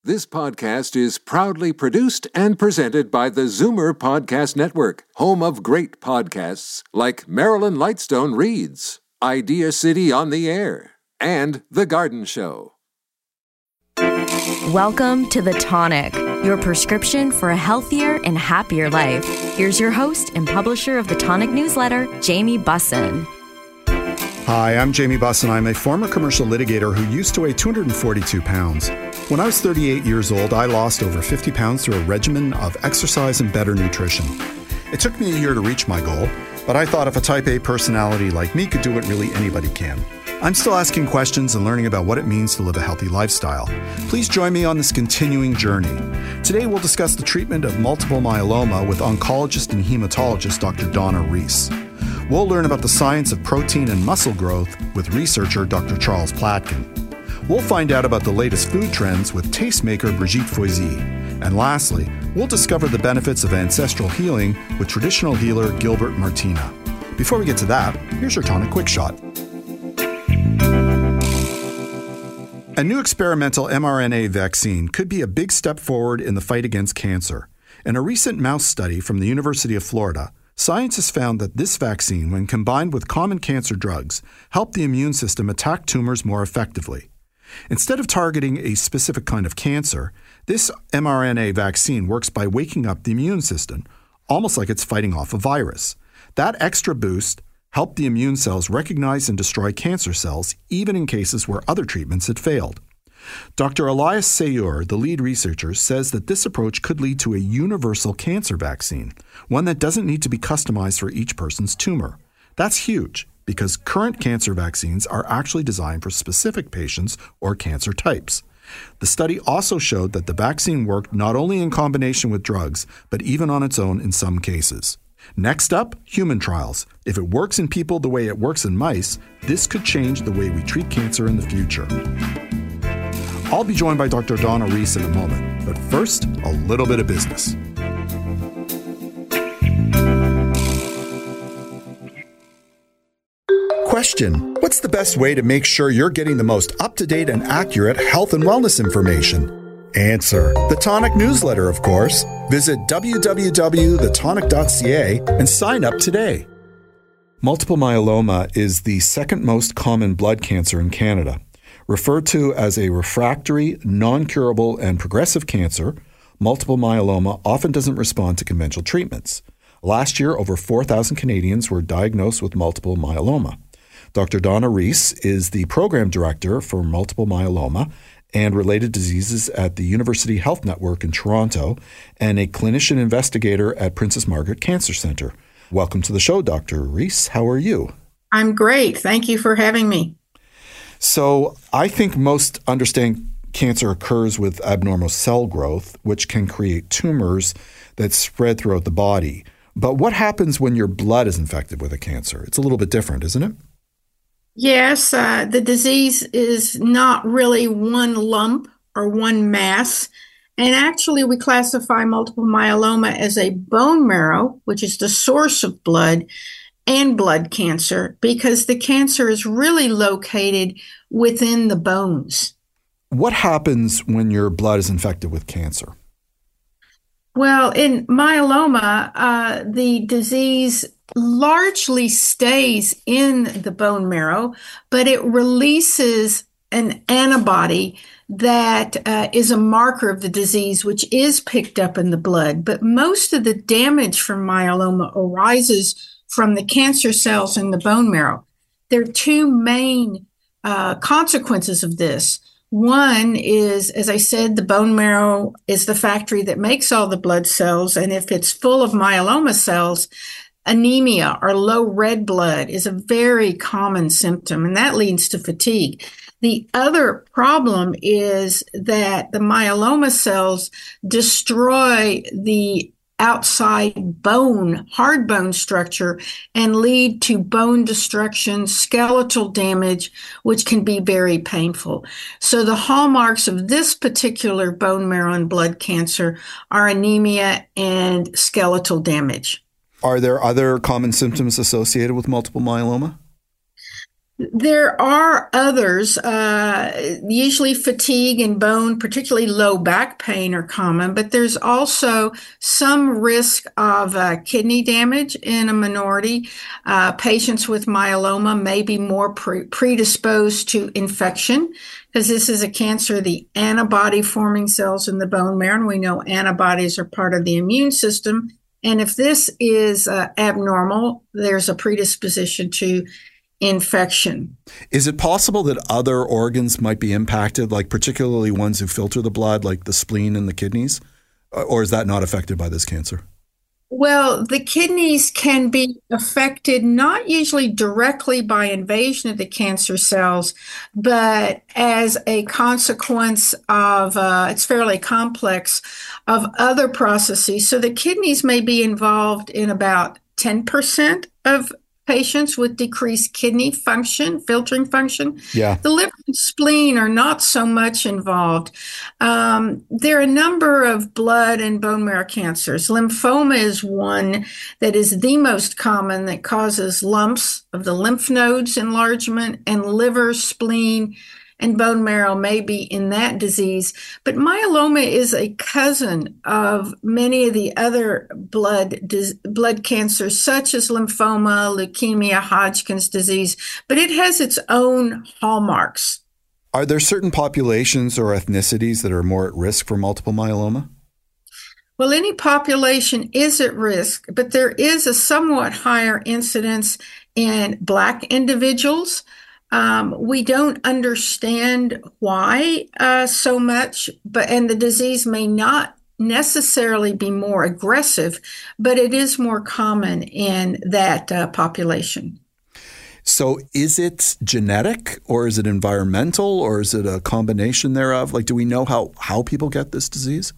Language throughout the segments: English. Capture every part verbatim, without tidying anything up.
This podcast is proudly produced and presented by the Zoomer Podcast Network, home of great podcasts like Marilyn Lightstone Reads, Idea City on the Air, and The Garden Show. Welcome to The Tonic, your prescription for a healthier and happier life. Here's your host and publisher of the Tonic newsletter, Jamie Bussin. Hi, I'm Jamie Bussin. I'm a former commercial litigator who used to weigh two hundred forty-two pounds. When I was thirty-eight years old, I lost over fifty pounds through a regimen of exercise and better nutrition. It took me a year to reach my goal, but I thought if a type A personality like me could do it, really anybody can. I'm still asking questions and learning about what it means to live a healthy lifestyle. Please join me on this continuing journey. Today we'll discuss the treatment of multiple myeloma with oncologist and hematologist Doctor Donna Reese. We'll learn about the science of protein and muscle growth with researcher Doctor Charles Platkin. We'll find out about the latest food trends with tastemaker Brigitte Foisy. And lastly, we'll discover the benefits of ancestral healing with traditional healer Gilbert Martina. Before we get to that, here's your Tonic Quick Shot. A new experimental mRNA vaccine could be a big step forward in the fight against cancer. In a recent mouse study from the University of Florida, scientists found that this vaccine, when combined with common cancer drugs, helped the immune system attack tumors more effectively. Instead of targeting a specific kind of cancer, this mRNA vaccine works by waking up the immune system, almost like it's fighting off a virus. That extra boost helped the immune cells recognize and destroy cancer cells, even in cases where other treatments had failed. Doctor Elias Sayur, the lead researcher, says that this approach could lead to a universal cancer vaccine, one that doesn't need to be customized for each person's tumor. That's huge, because current cancer vaccines are actually designed for specific patients or cancer types. The study also showed that the vaccine worked not only in combination with drugs, but even on its own in some cases. Next up, human trials. If it works in people the way it works in mice, this could change the way we treat cancer in the future. I'll be joined by Doctor Donna Reese in a moment, but first, a little bit of business. Question: what's the best way to make sure you're getting the most up-to-date and accurate health and wellness information? Answer: the Tonic newsletter, of course. Visit w w w dot the tonic dot c a and sign up today. Multiple myeloma is the second most common blood cancer in Canada. Referred to as a refractory, non-curable, and progressive cancer, multiple myeloma often doesn't respond to conventional treatments. Last year, over four thousand Canadians were diagnosed with multiple myeloma. Doctor Donna Reese is the program director for multiple myeloma and related diseases at the University Health Network in Toronto and a clinician investigator at Princess Margaret Cancer Centre. Welcome to the show, Doctor Reese. How are you? I'm great. Thank you for having me. So I think most understand cancer occurs with abnormal cell growth, which can create tumors that spread throughout the body. But what happens when your blood is infected with a cancer? It's a little bit different, isn't it? Yes, uh, the disease is not really one lump or one mass. And actually, we classify multiple myeloma as a bone marrow, which is the source of blood, and blood cancer, because the cancer is really located within the bones. What happens when your blood is infected with cancer? Well, in myeloma, uh, the disease largely stays in the bone marrow, but it releases an antibody that uh, is a marker of the disease, which is picked up in the blood. But most of the damage from myeloma arises from the cancer cells in the bone marrow. There are two main uh, consequences of this. One is, as I said, the bone marrow is the factory that makes all the blood cells. And if it's full of myeloma cells, anemia or low red blood is a very common symptom, and that leads to fatigue. The other problem is that the myeloma cells destroy the outside bone, hard bone structure, and lead to bone destruction, skeletal damage, which can be very painful. So the hallmarks of this particular bone marrow and blood cancer are anemia and skeletal damage. Are there other common symptoms associated with multiple myeloma? There are others, uh, usually fatigue and bone, particularly low back pain are common, but there's also some risk of uh, kidney damage in a minority. Uh, patients with myeloma may be more pre- predisposed to infection because this is a cancer of the antibody forming cells in the bone marrow, and we know antibodies are part of the immune system. And if this is uh, abnormal, there's a predisposition to infection. Is it possible that other organs might be impacted, like particularly ones who filter the blood, like the spleen and the kidneys? Or is that not affected by this cancer? Well, the kidneys can be affected not usually directly by invasion of the cancer cells, but as a consequence of, uh, it's fairly complex, of other processes. So the kidneys may be involved in about ten percent of patients with decreased kidney function, filtering function. Yeah. The liver and spleen are not so much involved. Um, there are a number of blood and bone marrow cancers. Lymphoma is one that is the most common that causes lumps of the lymph nodes enlargement, and liver, spleen, and bone marrow may be in that disease. But myeloma is a cousin of many of the other blood blood cancers, such as lymphoma, leukemia, Hodgkin's disease, but it has its own hallmarks. Are there certain populations or ethnicities that are more at risk for multiple myeloma? Well, any population is at risk, but there is a somewhat higher incidence in Black individuals. Um, we don't understand why uh, so much, but and the disease may not necessarily be more aggressive, but it is more common in that uh, population. So is it genetic, or is it environmental, or is it a combination thereof? Like, do we know how, how people get this disease?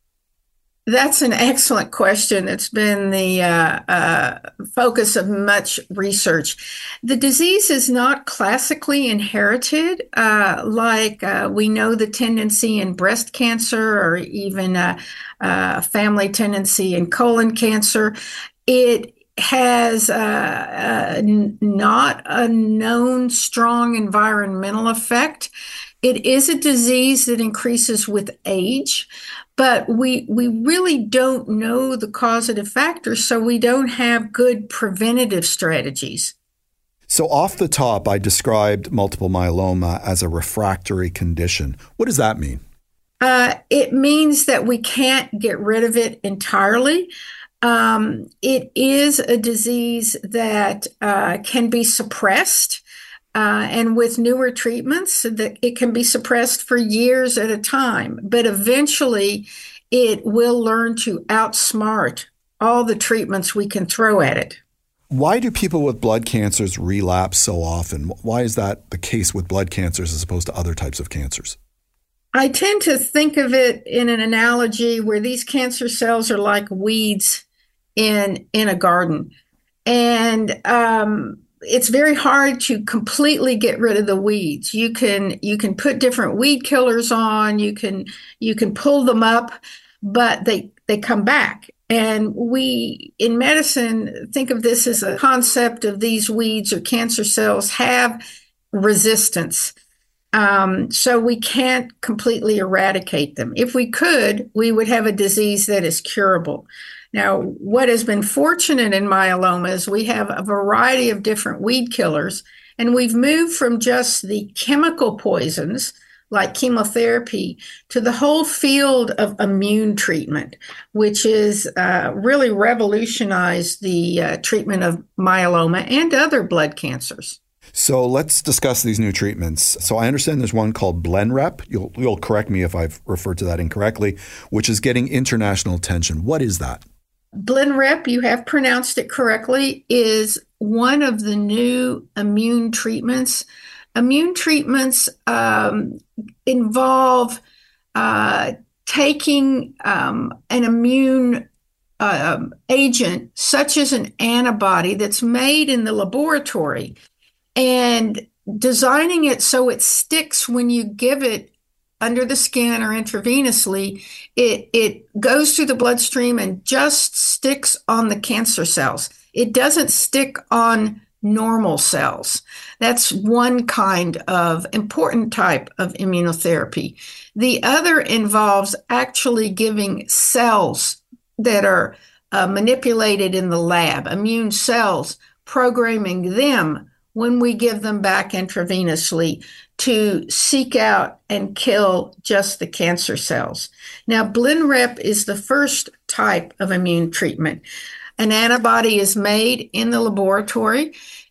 That's an excellent question. It's been the uh, uh, focus of much research. The disease is not classically inherited, uh, like uh, we know the tendency in breast cancer or even a, a family tendency in colon cancer. It has uh, uh, n- not a known strong environmental effect. It is a disease that increases with age. But we we really don't know the causative factors, so we don't have good preventative strategies. So off the top, I described multiple myeloma as a refractory condition. What does that mean? Uh, it means that we can't get rid of it entirely. Um, it is a disease that uh, can be suppressed. Uh, and with newer treatments, that it can be suppressed for years at a time, but eventually it will learn to outsmart all the treatments we can throw at it. Why do people with blood cancers relapse so often? Why is that the case with blood cancers as opposed to other types of cancers? I tend to think of it in an analogy where these cancer cells are like weeds in, in a garden. And, um, it's very hard to completely get rid of the weeds. You can you can put different weed killers on, you can you can pull them up, but they they come back. And we in medicine think of this as a concept of these weeds or cancer cells have resistance. Um, so we can't completely eradicate them. If we could, we would have a disease that is curable. Now, what has been fortunate in myeloma is we have a variety of different weed killers, and we've moved from just the chemical poisons like chemotherapy to the whole field of immune treatment, which is uh, really revolutionized the uh, treatment of myeloma and other blood cancers. So let's discuss these new treatments. So I understand there's one called Blenrep. You'll, you'll correct me if I've referred to that incorrectly, which is getting international attention. What is that? Blenrep, you have pronounced it correctly, is one of the new immune treatments. Immune treatments um, involve uh, taking um, an immune uh, agent, such as an antibody that's made in the laboratory, and designing it so it sticks when you give it under the skin or intravenously. It it goes through the bloodstream and just sticks on the cancer cells. It doesn't stick on normal cells. That's one kind of important type of immunotherapy. The other involves actually giving cells that are uh, manipulated in the lab, immune cells, programming them when we give them back intravenously to seek out and kill just the cancer cells. Now, Blenrep is the first type of immune treatment. An antibody is made in the laboratory,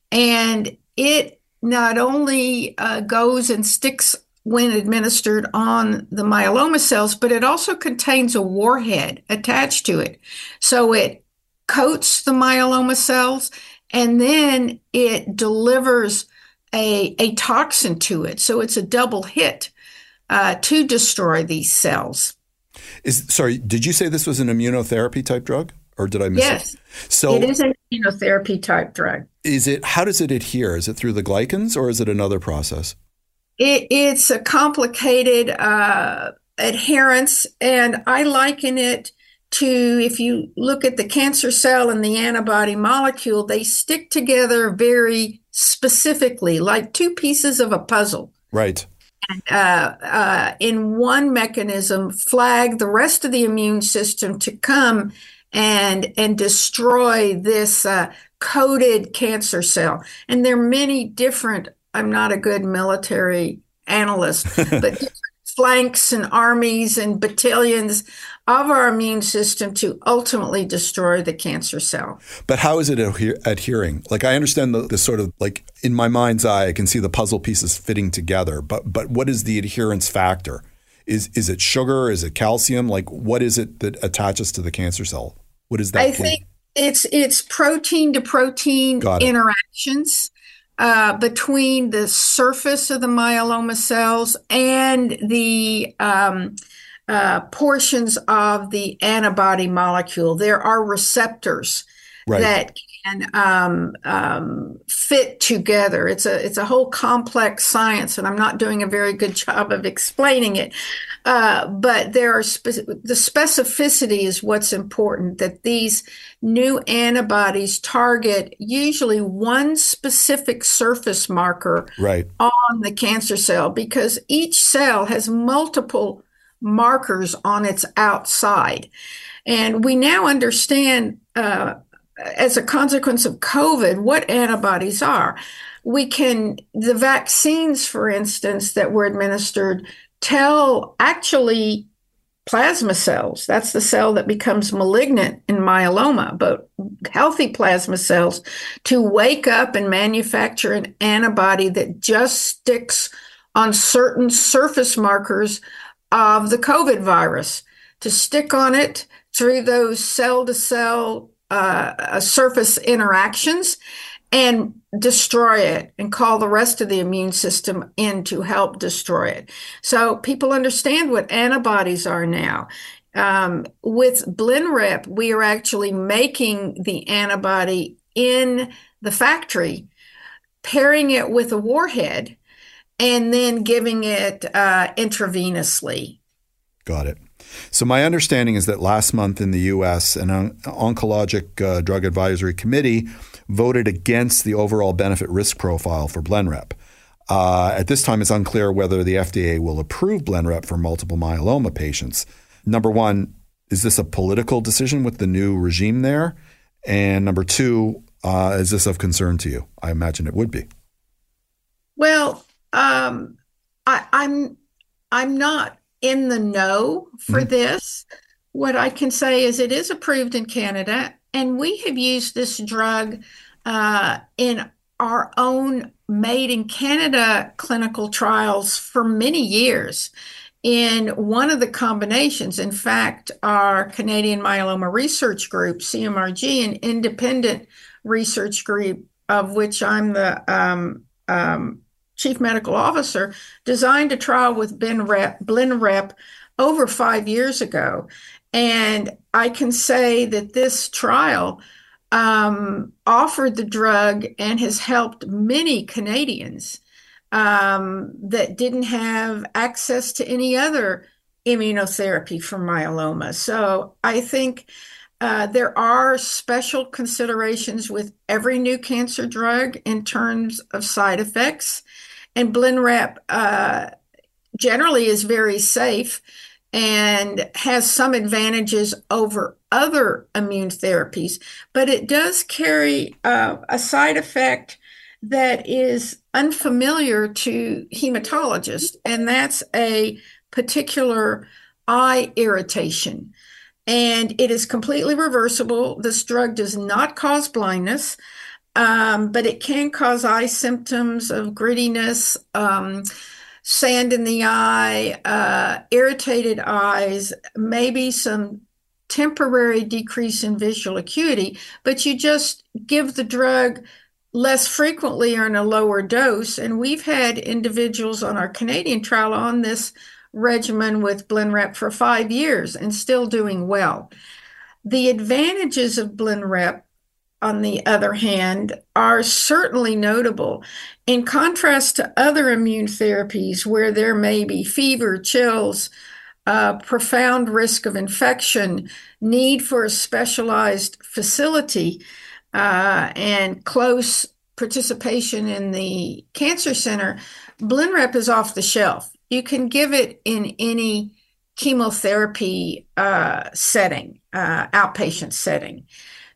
and it not only uh, goes and sticks when administered on the myeloma cells, but it also contains a warhead attached to it. So it coats the myeloma cells, and then it delivers a, a toxin to it. So it's a double hit uh, to destroy these cells. Is sorry, did you say this was an immunotherapy type drug? Or did I miss yes, it? So it is an immunotherapy type drug. Is it? How does it adhere? Is it through the glycans or is it another process? It, it's a complicated uh, adherence, and I liken it to, if you look at the cancer cell and the antibody molecule, they stick together very specifically, like two pieces of a puzzle. Right. And, uh, uh, in one mechanism, flag the rest of the immune system to come and and destroy this uh, coded cancer cell. And there are many different, I'm not a good military analyst, but different flanks and armies and battalions of our immune system to ultimately destroy the cancer cell. But how is it adher- adhering? Like, I understand the, the sort of, like, in my mind's eye, I can see the puzzle pieces fitting together, but but what is the adherence factor? Is is it sugar? Is it calcium? Like, what is it that attaches to the cancer cell? What is that? I think it's it's protein to protein interactions uh, between the surface of the myeloma cells and the um, uh, portions of the antibody molecule. There are receptors right. that can um, um, fit together. It's a it's a whole complex science, and I'm not doing a very good job of explaining it. Uh, but there are spe- the specificity is what's important, that these new antibodies target usually one specific surface marker right. on the cancer cell, because each cell has multiple markers on its outside. And we now understand, uh, as a consequence of COVID, what antibodies are. We can, the vaccines, for instance, that were administered tell actually plasma cells, that's the cell that becomes malignant in myeloma, but healthy plasma cells, to wake up and manufacture an antibody that just sticks on certain surface markers of the COVID virus, to stick on it through those cell-to-cell uh, surface interactions and destroy it, and call the rest of the immune system in to help destroy it. So people understand what antibodies are now. Um, with Blenrep, we are actually making the antibody in the factory, pairing it with a warhead, and then giving it uh, intravenously. Got it. So my understanding is that last month in the U S, an on- Oncologic uh, Drug Advisory Committee voted against the overall benefit risk profile for Blenrep. Uh, at this time, it's unclear whether the F D A will approve Blenrep for multiple myeloma patients. Number one, is this a political decision with the new regime there? And number two, uh, is this of concern to you? I imagine it would be. Well, um, I, I'm I'm not in the know for mm-hmm. this. What I can say is it is approved in Canada, and we have used this drug uh, in our own made in Canada clinical trials for many years. In one of the combinations, in fact, our Canadian Myeloma Research Group, C M R G, an independent research group of which I'm the um, um, chief medical officer, designed a trial with Blenrep, Blenrep over five years ago. And I can say that this trial um, offered the drug and has helped many Canadians um, that didn't have access to any other immunotherapy for myeloma. So I think Uh, there are special considerations with every new cancer drug in terms of side effects, and Blenrep uh, generally is very safe and has some advantages over other immune therapies, but it does carry uh, a side effect that is unfamiliar to hematologists, and that's a particular eye irritation. And it is completely reversible. This drug does not cause blindness, um, but it can cause eye symptoms of grittiness, um, sand in the eye, uh, irritated eyes, maybe some temporary decrease in visual acuity, but you just give the drug less frequently or in a lower dose. And we've had individuals on our Canadian trial on this regimen with Blenrep for five years and still doing well. The advantages of Blenrep, on the other hand, are certainly notable. In contrast to other immune therapies where there may be fever, chills, uh, profound risk of infection, need for a specialized facility, uh, and close participation in the cancer center, Blenrep is off the shelf. You can give it in any chemotherapy uh, setting, uh, outpatient setting.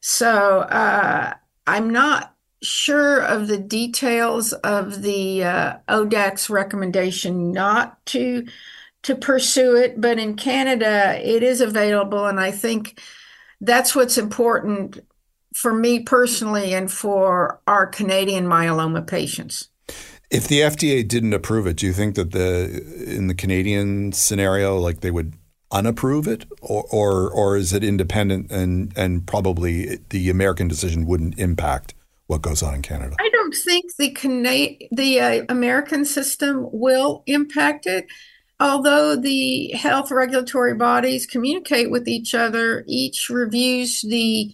So uh, I'm not sure of the details of the uh, O D A C's recommendation not to to pursue it, but in Canada it is available, and I think that's what's important for me personally and for our Canadian myeloma patients. If the F D A didn't approve it, do you think that the in the Canadian scenario, like they would unapprove it, or or, or is it independent and and probably the American decision wouldn't impact what goes on in Canada? I don't think the Cana- the uh, American system will impact it. Although the health regulatory bodies communicate with each other, each reviews the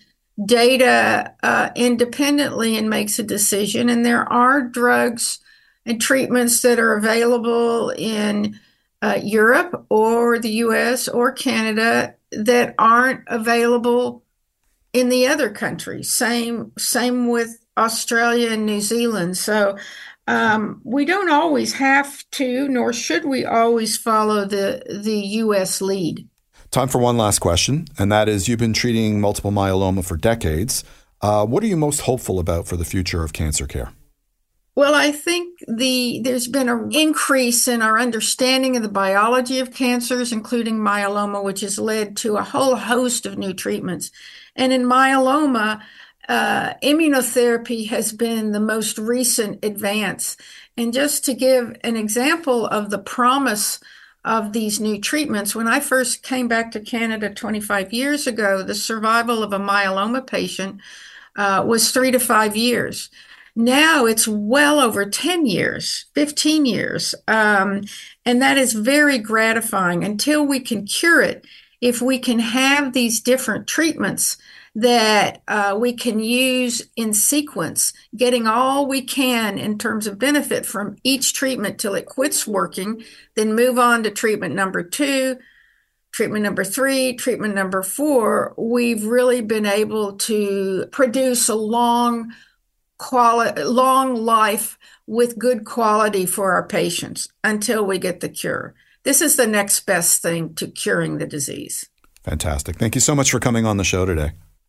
data uh, independently and makes a decision. And there are drugs and treatments that are available in uh, Europe or the U S or Canada that aren't available in the other countries. Same, same with Australia and New Zealand. So um, we don't always have to, nor should we always follow the, the U S lead. Time for one last question, and that is, you've been treating multiple myeloma for decades. Uh, what are you most hopeful about for the future of cancer care? Well, I think the there's been an increase in our understanding of the biology of cancers, including myeloma, which has led to a whole host of new treatments. And in myeloma, uh, immunotherapy has been the most recent advance. And just to give an example of the promise of these new treatments, when I first came back to Canada twenty-five years ago, the survival of a myeloma patient uh, was three to five years. Now it's well over ten years, fifteen years. Um, and that is very gratifying. Until we can cure it, if we can have these different treatments that uh, we can use in sequence, getting all we can in terms of benefit from each treatment till it quits working, then move on to treatment number two, treatment number three, treatment number four, we've really been able to produce a long quality, long life with good quality for our patients until we get the cure. This is the next best thing to curing the disease. Fantastic. Thank you so much for coming on the show today.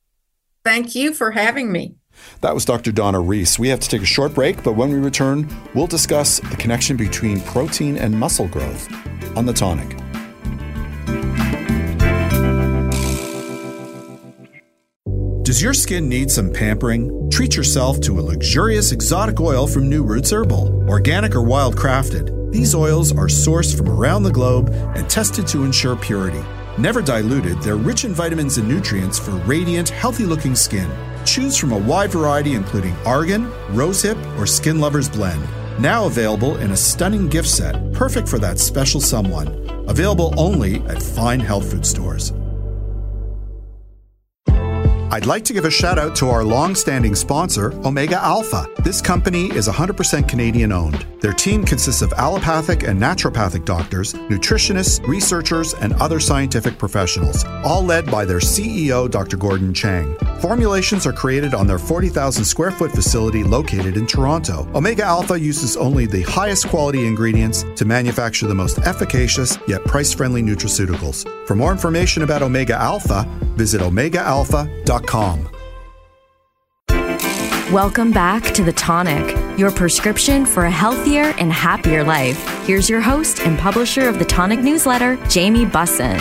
Thank you for having me. That was Doctor Donna Reese. We have to take a short break, but when we return, we'll discuss the connection between protein and muscle growth on The Tonic. Does your skin need some pampering? Treat yourself to a luxurious exotic oil from New Roots Herbal. Organic or wild crafted, these oils are sourced from around the globe and tested to ensure purity. Never diluted, they're rich in vitamins and nutrients for radiant, healthy-looking skin. Choose from a wide variety including argan, rosehip, or Skin Lovers Blend. Now available in a stunning gift set, perfect for that special someone. Available only at fine health food stores. I'd like to give a shout out to our long-standing sponsor, Omega Alpha. This company is one hundred percent Canadian-owned. Their team consists of allopathic and naturopathic doctors, nutritionists, researchers, and other scientific professionals, all led by their C E O, Doctor Gordon Chang. Formulations are created on their forty thousand square foot facility located in Toronto. Omega Alpha uses only the highest quality ingredients to manufacture the most efficacious yet price-friendly nutraceuticals. For more information about Omega Alpha, visit omega alpha dot com. Welcome back to The Tonic, your prescription for a healthier and happier life. Here's your host and publisher of the Tonic newsletter, Jamie Bussin.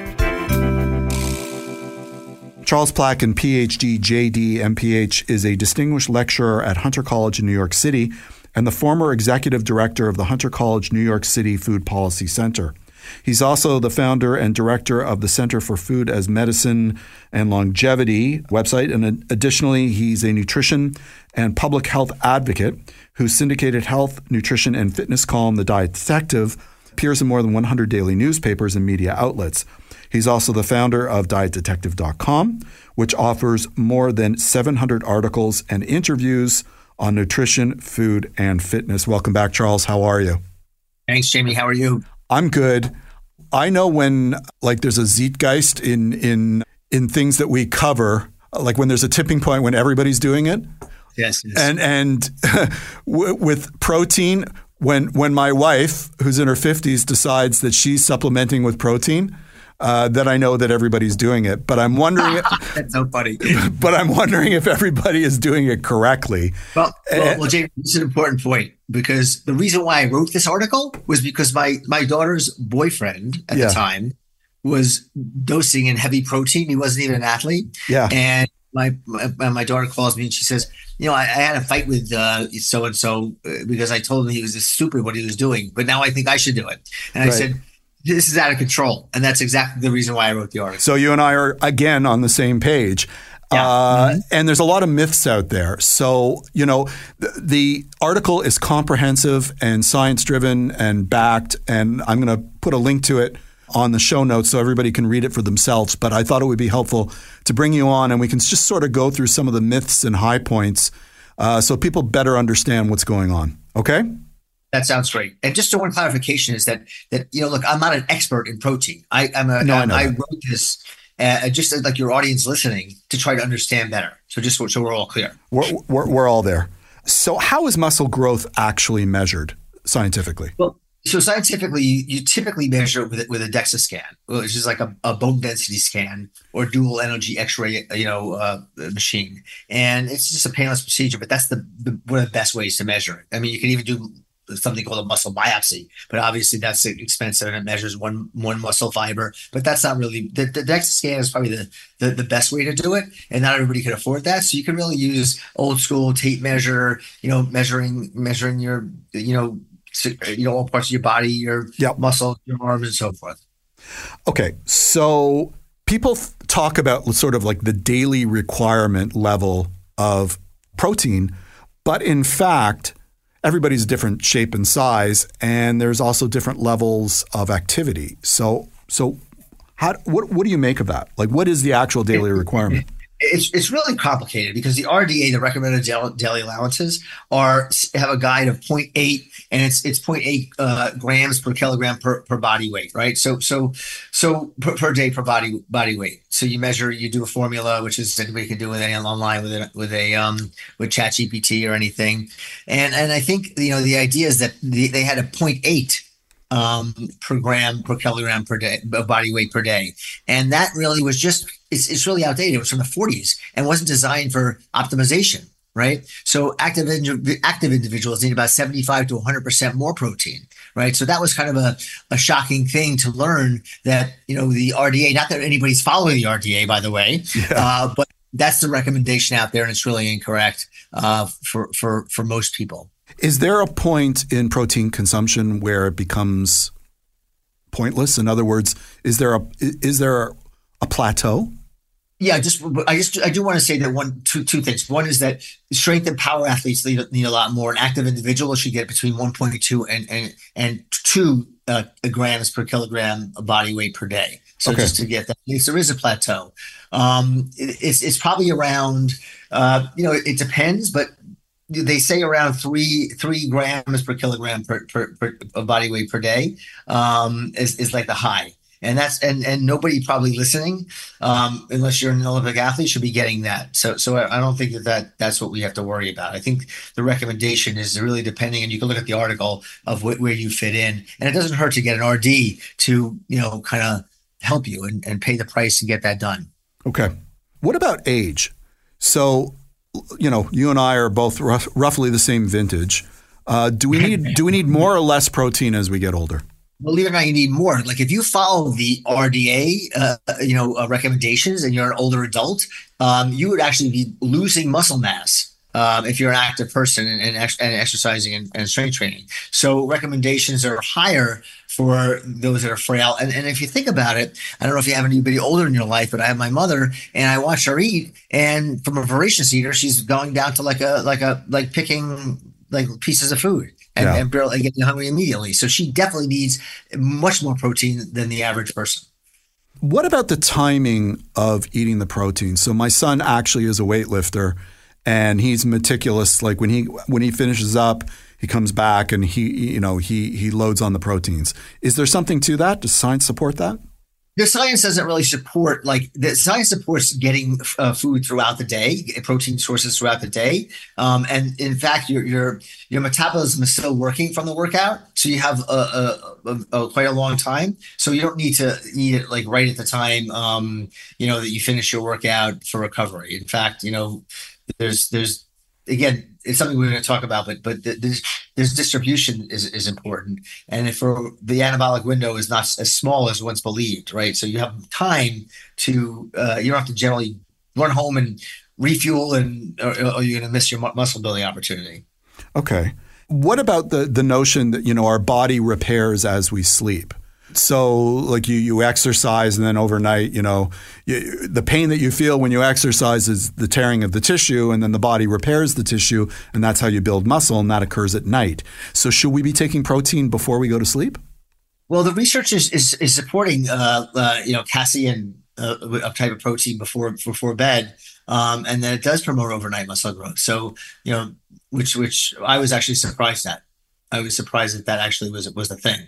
Charles Placken, P H D, J D, M P H, is a distinguished lecturer at Hunter College in New York City and the former executive director of the Hunter College New York City Food Policy Center. He's also the founder and director of the Center for Food as Medicine and Longevity website. And additionally, he's a nutrition and public health advocate whose syndicated health, nutrition, and fitness column, The Diet Detective, appears in more than one hundred daily newspapers and media outlets. He's also the founder of diet detective dot com, which offers more than seven hundred articles and interviews on nutrition, food, and fitness. Welcome back, Charles. How are you? Thanks, Jamie. How are you? I'm good. I know when like there's a zeitgeist in in in things that we cover, like when there's a tipping point when everybody's doing it. Yes. yes. And and w- with protein, when when my wife, who's in her fifties, decides that she's supplementing with protein, uh, then I know that everybody's doing it. But I'm wondering. That's so funny. But I'm wondering if everybody is doing it correctly. Well, well, well Jamie, this is an important point. Because the reason why I wrote this article was because my, my daughter's boyfriend at yeah. the time was dosing in heavy protein. He wasn't even an athlete. Yeah. And my my, my daughter calls me and she says, you know, I, I had a fight with uh, so-and-so because I told him he was just stupid what he was doing. But now I think I should do it. And I right. said, this is out of control. And that's exactly the reason why I wrote the article. So you and I are, again, on the same page. Yeah. Uh, mm-hmm. And there's a lot of myths out there. So, you know, the, the article is comprehensive and science-driven and backed, and I'm going to put a link to it on the show notes so everybody can read it for themselves. But I thought it would be helpful to bring you on, and we can just sort of go through some of the myths and high points uh, so people better understand what's going on. Okay? That sounds great. And just one clarification is that, that you know, look, I'm not an expert in protein. I, I'm a, no, I, know I that. wrote this Uh, just like your audience listening to try to understand better. So just so we're all clear. We're, we're, we're all there. So how is muscle growth actually measured scientifically? Well, so scientifically, you, you typically measure it with, with a DEXA scan, which is like a, a bone density scan or dual energy X-ray, you know, uh, machine. And it's just a painless procedure, but that's the, the one of the best ways to measure it. I mean, you can even do something called a muscle biopsy, but obviously that's expensive and it measures one one muscle fiber. But that's not really the, the DEXA scan is probably the, the the best way to do it, and not everybody can afford that. So you can really use old school tape measure, you know, measuring measuring your you know you know all parts of your body, your yep. muscles, your arms, and so forth. Okay, so people talk about sort of like the daily requirement level of protein, but in fact, everybody's different shape and size, and there's also different levels of activity. So, so how what what do you make of that? Like, what is the actual daily requirement? It's it's really complicated because the R D A, the recommended daily allowances, are have a guide of zero point eight, and it's it's zero point eight uh, grams per kilogram per, per body weight, right? So so so per, per day per body body weight. So you measure, you do a formula, which is anybody can do with any online with a, with a um with ChatGPT or anything, and and I think you know the idea is that the, they had a zero point eight um per gram per kilogram per day of body weight per day, and that really was just. It's, it's really outdated. It was from the forties and wasn't designed for optimization, right? So active active individuals need about seventy-five to one hundred percent more protein, right? So that was kind of a, a shocking thing to learn that, you know, the R D A, not that anybody's following the R D A, by the way, yeah. uh, but that's the recommendation out there, and it's really incorrect uh, for, for, for most people. Is there a point in protein consumption where it becomes pointless? In other words, is there a is there a plateau? Yeah, just I just I do want to say that one two two things. One is that strength and power athletes need, need a lot more. An active individual should get between one point two and and and two uh, grams per kilogram of body weight per day. So Okay. just to get that, yes, there is a plateau. Um, it, it's it's probably around, uh, you know, it, it depends, but they say around three three grams per kilogram per, per, per of body weight per day um, is is like the high. And that's and and nobody probably listening, um, unless you're an Olympic athlete, should be getting that. So so I, I don't think that, that that's what we have to worry about. I think the recommendation is really depending, and you can look at the article of wh- where you fit in, and it doesn't hurt to get an R D to you know kind of help you and, and pay the price and get that done. Okay. What about age? So, you know, you and I are both rough, roughly the same vintage. Uh, do we need do we need more or less protein as we get older? Believe it or not, you need more. Like if you follow the R D A, uh, you know, uh, recommendations, and you're an older adult, um, you would actually be losing muscle mass um, if you're an active person and, and, ex- and exercising and, and strength training. So recommendations are higher for those that are frail. And, and if you think about it, I don't know if you have anybody older in your life, but I have my mother, and I watch her eat. And from a voracious eater, she's going down to like a like a like picking like pieces of food. And, Yeah. and barely getting hungry immediately. So she definitely needs much more protein than the average person. What about the timing of eating the protein? So my son actually is a weightlifter, and he's meticulous. Like when he when he finishes up, he comes back and he you know he he loads on the proteins. Is there something to that? Does science support that? The science doesn't really support, like the science supports getting uh, food throughout the day, protein sources throughout the day. Um, and in fact, your, your, your metabolism is still working from the workout. So you have a, a, a, a quite a long time. So you don't need to eat it like right at the time, um, you know, that you finish your workout for recovery. In fact, you know, there's, there's, again, it's something we're going to talk about, but but there's, there's distribution is, is important. And if for the anabolic window is not as small as once believed, right? So you have time to, uh, you don't have to generally run home and refuel, and or, or you're going to miss your mu- muscle building opportunity. Okay. What about the the notion that, you know, our body repairs as we sleep? So like you, you exercise and then overnight, you know, you, the pain that you feel when you exercise is the tearing of the tissue, and then the body repairs the tissue, and that's how you build muscle, and that occurs at night. So should we be taking protein before we go to sleep? Well, the research is is, is supporting, uh, uh, you know, casein, uh, a type of protein before before bed, um, and then it does promote overnight muscle growth. So, you know, which which I was actually surprised at. I was surprised that that actually was was the thing.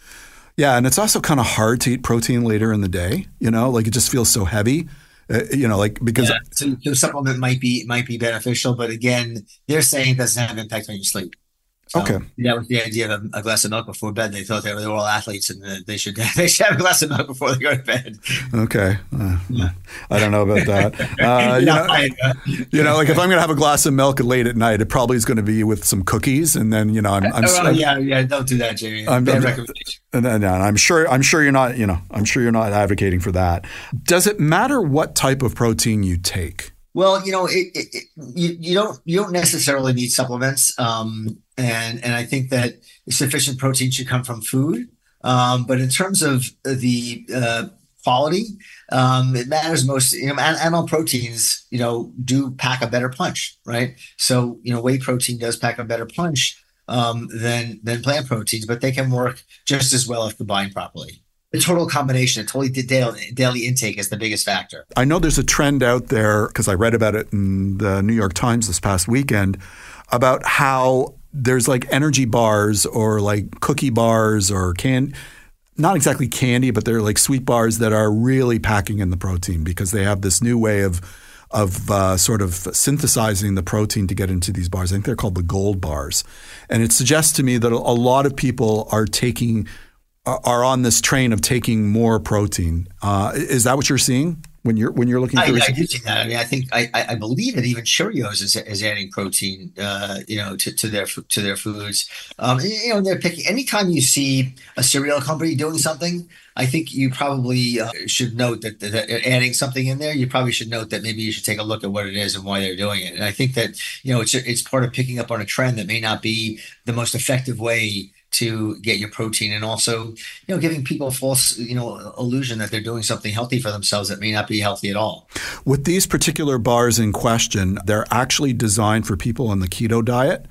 Yeah, and it's also kind of hard to eat protein later in the day. You know, like it just feels so heavy. Uh, you know, like because Yeah, so the supplement might be might be beneficial, but again, they're saying it doesn't have impact on your sleep. So Okay. that was the idea of a, a glass of milk before bed. They thought they were, they were all athletes, and uh, they should they should have a glass of milk before they go to bed. Okay, uh, I don't know about that. Uh, you, Yeah, know, I- uh, you know, like if I'm going to have a glass of milk late at night, it probably is going to be with some cookies, and then you know, I'm, I'm, oh, I'm yeah, yeah, don't do that, Jamie. I'm- Bad I'm- recommendation. and then, and I'm sure, I'm sure you're not, you know, I'm sure you're not advocating for that. Does it matter what type of protein you take? Well, you know, it, it, it, you you don't you don't necessarily need supplements, um, and and I think that sufficient protein should come from food. Um, but in terms of the uh, quality, um, it matters most. You know, an- animal proteins, you know, do pack a better punch, right? So you know, whey protein does pack a better punch um, than than plant proteins, but they can work just as well if combined properly. The total combination, a totally daily, daily intake is the biggest factor. I know there's a trend out there because I read about it in the New York Times this past weekend about how there's like energy bars or like cookie bars or can not exactly candy, but they're like sweet bars that are really packing in the protein because they have this new way of of uh, sort of synthesizing the protein to get into these bars. I think they're called the gold bars. And it suggests to me that a lot of people are taking are on this train of taking more protein. Uh, is that what you're seeing when you're when you're looking I, through? I do see that. I mean, I think I, I believe that even Cheerios is, is adding protein, uh, you know, to, to their to their foods. Um, you know, they're picking. Anytime you see a cereal company doing something, I think you probably uh, should note that, that that adding something in there. You probably should note that maybe you should take a look at what it is and why they're doing it. And I think that you know it's it's part of picking up on a trend that may not be the most effective way to get your protein, and also, you know, giving people false, you know, illusion that they're doing something healthy for themselves that may not be healthy at all. With these particular bars in question, they're actually designed for people on the keto diet.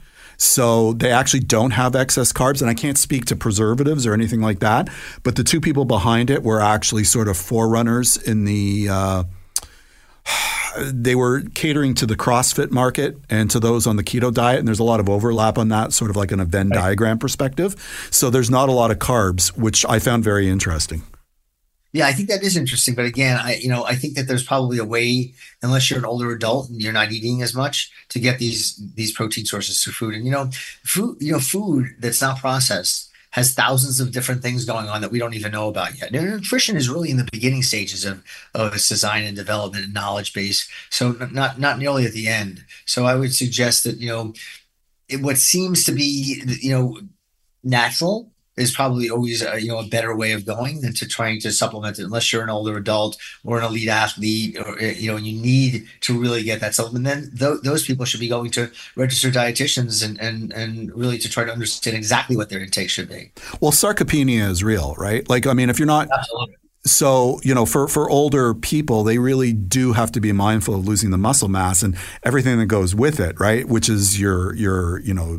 So they actually don't have excess carbs. And I can't speak to preservatives or anything like that. But the two people behind it were actually sort of forerunners in the uh, they were catering to the CrossFit market and to those on the keto diet. And there's a lot of overlap on that, sort of like in a Venn diagram perspective. So there's not a lot of carbs, which I found very interesting. Yeah, I think that is interesting. But again, I you know I think that there's probably a way, unless you're an older adult and you're not eating as much, to get these these protein sources through food. And you know, food you know food that's not processed has thousands of different things going on that we don't even know about yet. And nutrition is really in the beginning stages of of its design and development and knowledge base. So not not nearly at the end. So I would suggest that you know it, what seems to be you know natural is probably always a, you know a better way of going than to trying to supplement it, unless you're an older adult or an elite athlete, or you know you need to really get that supplement. Then th- those people should be going to registered dietitians and and and really to try to understand exactly what their intake should be. Well, sarcopenia is real, right? Like, I mean, if you're not Absolutely. So, you know, for, for older people, they really do have to be mindful of losing the muscle mass and everything that goes with it, right? Which is your your you know.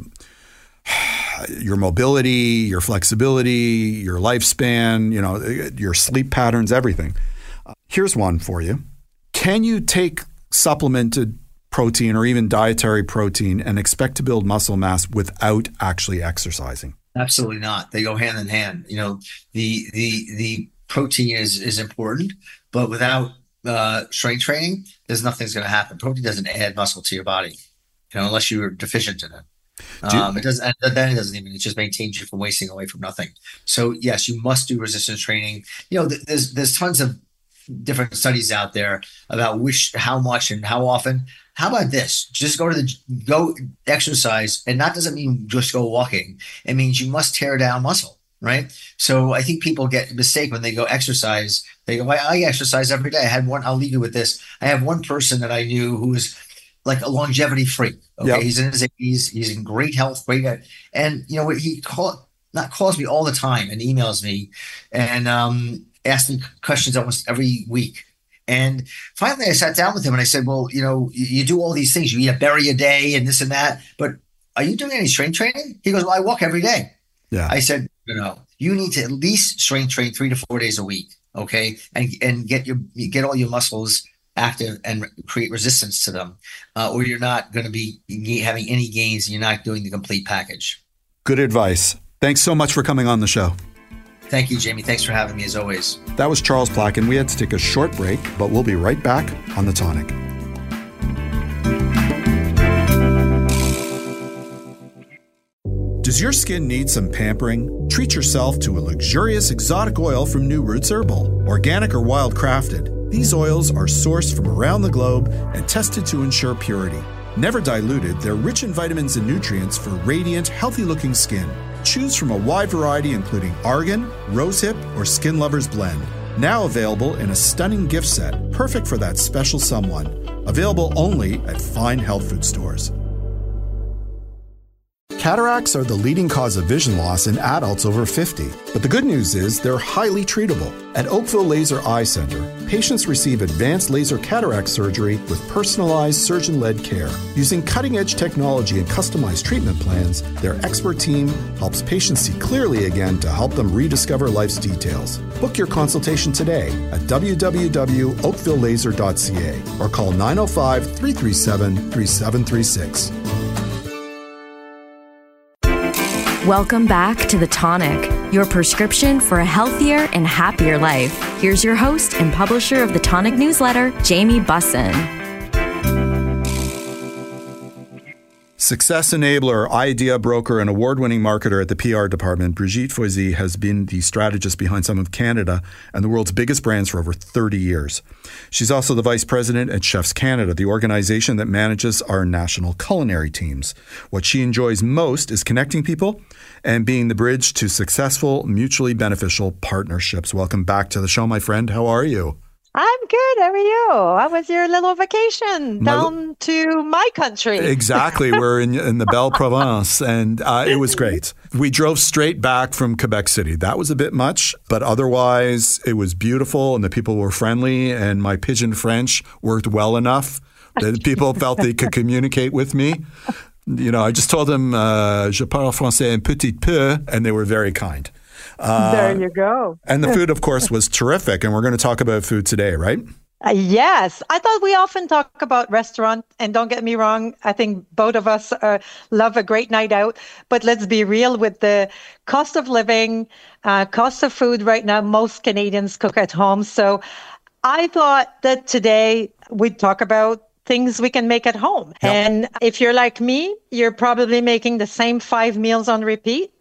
your mobility, your flexibility, your lifespan, you know, your sleep patterns, everything. Uh, here's one for you. Can you take supplemented protein or even dietary protein and expect to build muscle mass without actually exercising? Absolutely not. They go hand in hand. You know, the the the protein is is important, but without uh, strength training, there's nothing's going to happen. Protein doesn't add muscle to your body, you know, unless you're deficient in it. Um, it doesn't. Then it doesn't even. It just maintains you from wasting away from nothing. So yes, you must do resistance training. You know, th- there's there's tons of different studies out there about which, how much, and how often. How about this? Just go to the go exercise, and that doesn't mean just go walking. It means you must tear down muscle, right? So I think people get mistaken when they go exercise. They go, I, I exercise every day. I had one. I'll leave you with this. I have one person that I knew who was like a longevity freak. Okay. Yep. He's in his eighties. He's in great health, great. And you know what? He call, not calls me all the time and emails me and um, asks me questions almost every week. And finally I sat down with him and I said, well, you know, you, you do all these things. You eat a berry a day and this and that, but are you doing any strength training? He goes, well, I walk every day. Yeah. I said, you know, you need to at least strength train three to four days a week. Okay. And, and get your, get all your muscles active and create resistance to them, uh, or you're not going to be having any gains and you're not doing the complete package. Good advice. Thanks so much for coming on the show. Thank you, Jamie. Thanks for having me as always. That was Charles Plack, and we had to take a short break, but we'll be right back on The Tonic. Does your skin need some pampering? Treat yourself to a luxurious exotic oil from New Roots Herbal. Organic or wild crafted, these oils are sourced from around the globe and tested to ensure purity. Never diluted, they're rich in vitamins and nutrients for radiant, healthy-looking skin. Choose from a wide variety including argan, rosehip, or skin lovers blend. Now available in a stunning gift set, perfect for that special someone. Available only at fine health food stores. Cataracts are the leading cause of vision loss in adults over fifty. But the good news is they're highly treatable. At Oakville Laser Eye Center, patients receive advanced laser cataract surgery with personalized surgeon-led care. Using cutting-edge technology and customized treatment plans, their expert team helps patients see clearly again to help them rediscover life's details. Book your consultation today at w w w dot oakville laser dot c a or call nine oh five, three three seven, three seven three six. Welcome back to The Tonic, your prescription for a healthier and happier life. Here's your host and publisher of the Tonic newsletter, Jamie Bussin. Success enabler, idea broker, and award-winning marketer at the P R department, Brigitte Foisy has been the strategist behind some of Canada and the world's biggest brands for over thirty years. She's also the vice president at Chefs Canada, the organization that manages our national culinary teams. What she enjoys most is connecting people and being the bridge to successful, mutually beneficial partnerships. Welcome back to the show, my friend. How are you? I'm good. How are you? How was your little vacation down my, to my country? Exactly. We're in, in the Belle Province, and uh, it was great. We drove straight back from Quebec City. That was a bit much, but otherwise it was beautiful, and the people were friendly, and my pidgin French worked well enough that people felt they could communicate with me. You know, I just told them, uh, je parle français un petit peu, and they were very kind. Uh, there you go. And the food, of course, was terrific. And we're going to talk about food today, right? Uh, yes. I thought we often talk about restaurant, and don't get me wrong, I think both of us uh, love a great night out. But let's be real with the cost of living, uh, cost of food right now. Most Canadians cook at home. So I thought that today we'd talk about things we can make at home. Yep. And if you're like me, you're probably making the same five meals on repeat.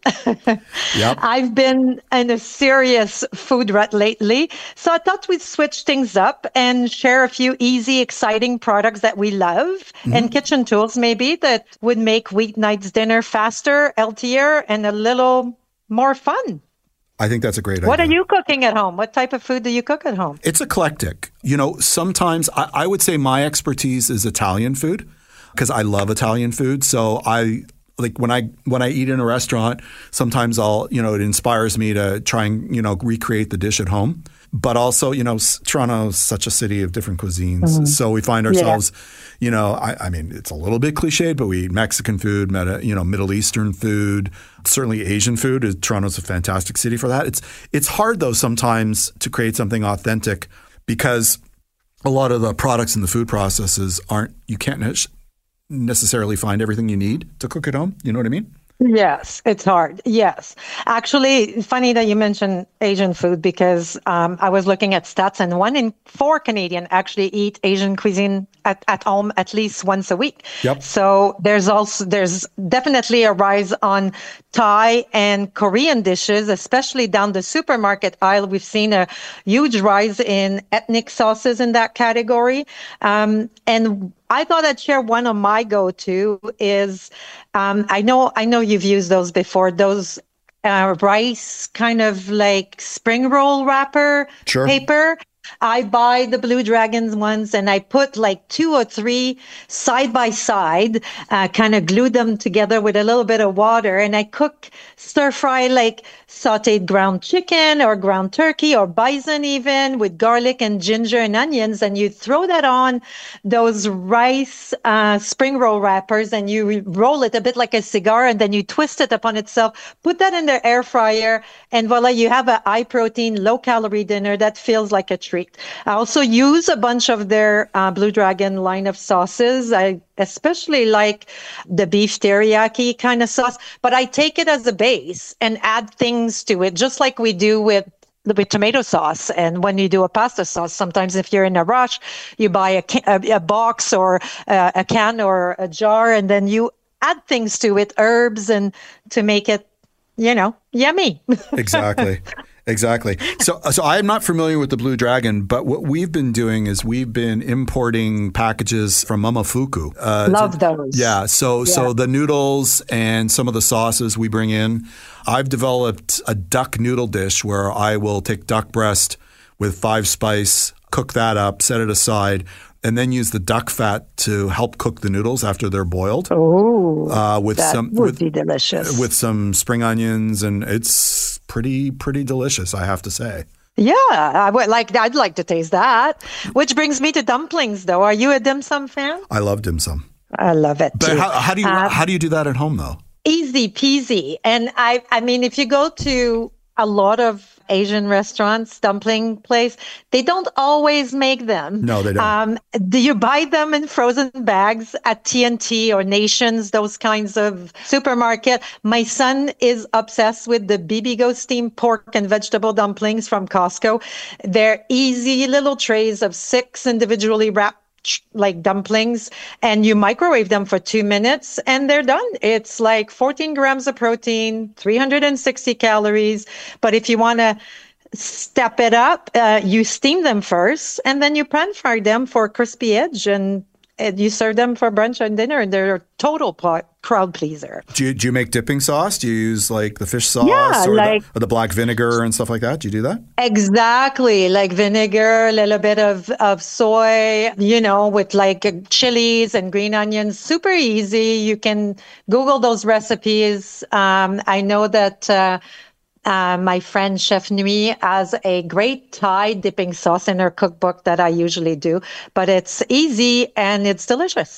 Yep. I've been in a serious food rut lately. So I thought we'd switch things up and share a few easy, exciting products that we love mm-hmm. and kitchen tools maybe that would make weeknights dinner faster, healthier, and a little more fun. I think that's a great idea. What are you cooking at home? What type of food do you cook at home? It's eclectic. You know, sometimes I, I would say my expertise is Italian food because I love Italian food. So I like when I when I eat in a restaurant, sometimes I'll, you know, it inspires me to try and, you know, recreate the dish at home. But also, you know, Toronto is such a city of different cuisines. Mm-hmm. So we find ourselves, yeah. you know, I, I mean, it's a little bit cliched, but we eat Mexican food, meta, you know, Middle Eastern food, certainly Asian food. Toronto's a fantastic city for that. It's it's hard, though, sometimes to create something authentic because a lot of the products in the food processes aren't, you can't necessarily find everything you need to cook at home. You know what I mean? Yes, it's hard. Yes. Actually, funny that you mentioned Asian food because um, I was looking at stats and one in four Canadians actually eat Asian cuisine at, at home at least once a week. Yep. So there's also, there's definitely a rise on Thai and Korean dishes, especially down the supermarket aisle. We've seen a huge rise in ethnic sauces in that category. Um, and I thought I'd share one of my go-to is, um, I know, I know you've used those before, those uh, rice kind of like spring roll wrapper sure. paper. I buy the Blue Dragons ones and I put like two or three side by side, uh, kind of glue them together with a little bit of water. And I cook stir fry like sauteed ground chicken or ground turkey or bison even with garlic and ginger and onions. And you throw that on those rice uh, spring roll wrappers and you roll it a bit like a cigar and then you twist it upon itself, put that in the air fryer and voila, you have a high protein, low calorie dinner that feels like a treat. I also use a bunch of their uh, Blue Dragon line of sauces. I especially like the beef teriyaki kind of sauce, but I take it as a base and add things to it, just like we do with with tomato sauce. And when you do a pasta sauce, sometimes if you're in a rush, you buy a, a, a box or a, a can or a jar, and then you add things to it, herbs, and to make it, you know, yummy. Exactly. Exactly. So, so I'm not familiar with the Blue Dragon, but what we've been doing is we've been importing packages from Momofuku. Uh, Love those. Yeah. So, yeah. so the noodles and some of the sauces we bring in. I've developed a duck noodle dish where I will take duck breast with five spice, cook that up, set it aside, and then use the duck fat to help cook the noodles after they're boiled. Oh, uh, with that some would with, be delicious. With some spring onions, and it's pretty pretty delicious, I have to say. Yeah, I would like. I'd like to taste that. Which brings me to dumplings, though. Are you a dim sum fan? I love dim sum. I love it. But too. how, how do you uh, how do you do that at home, though? Easy peasy. And I, I mean, if you go to a lot of Asian restaurants, dumpling place, they don't always make them. No, they don't. Um, do you buy them in frozen bags at T N T or Nations, those kinds of supermarket? My son is obsessed with the Bibigo steamed pork and vegetable dumplings from Costco. They're easy little trays of six individually wrapped like dumplings, and you microwave them for two minutes and they're done. It's like fourteen grams of protein, three hundred sixty calories. But if you want to step it up, uh, you steam them first and then you pan fry them for a crispy edge, and, and you serve them for brunch and dinner, and they're a total pl- crowd pleaser. Do you, do you make dipping sauce? Do you use like the fish sauce yeah, or, like, the, or the black vinegar and stuff like that? Do you do that? Exactly. Like vinegar, a little bit of, of soy, you know, with like chilies and green onions. Super easy. You can Google those recipes. Um, I know that uh, uh, my friend Chef Nui has a great Thai dipping sauce in her cookbook that I usually do, but it's easy and it's delicious.